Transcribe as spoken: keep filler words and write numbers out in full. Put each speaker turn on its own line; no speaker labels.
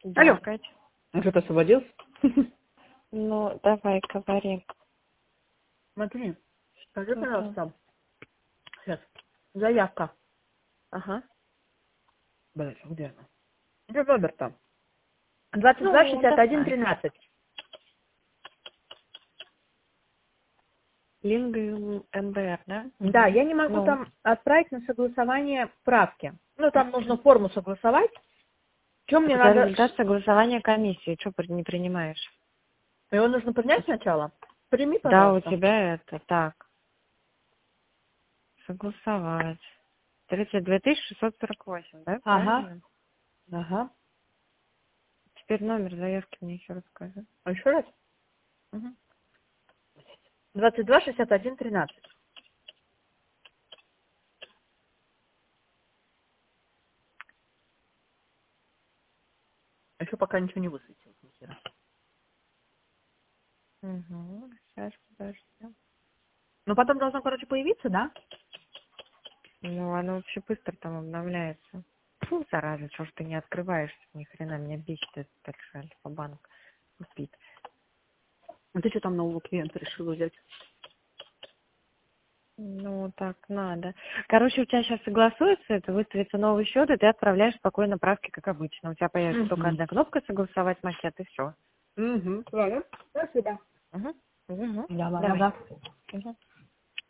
Алло.
Да, Кать.
Ну, что-то освободился?
Ну, давай, говори.
Смотри, скажи,
Что там?
пожалуйста, сейчас, заявка.
Ага.
Блядь, где она? Где номер там? двадцать два
Ну,
шестьдесят один
давай.
тринадцать.
Линга МБР, да?
Да,
Мгм.
я не могу
Ну,
там отправить на согласование правки. Ну, там нужно форму согласовать. Что
у
мне
тебя
надо?
результат согласования комиссии. Что не принимаешь?
Его нужно принять сначала? Прими,
Да, у
пожалуйста.
тебя это так. Согласовать. тридцать две тысячи шестьсот сорок восемь, да?
Ага,
Правильно?
ага.
Теперь номер заявки мне еще расскажи.
А еще раз?
Угу.
двадцать два шестьдесят один тринадцать. Еще пока ничего не высветилось, ни хера.
Угу. Сейчас, подожди.
Но потом должно, короче, появиться, да?
Ну, оно вообще быстро там обновляется. Фу, зараза, что ж ты не открываешься? Ни хрена меня бесит этот большой Альфа-банк. Спит.
А ты что там нового клиента решила взять?
Ну, так надо. Короче, у тебя сейчас согласуется, это выставится новый счет, и ты отправляешь спокойно правки, как обычно. У тебя появится только
Угу.
одна кнопка «Согласовать макет», и все.
Угу. Ладно. Спасибо.
Угу. Угу.
Давай,
Давай.
ага.
Угу.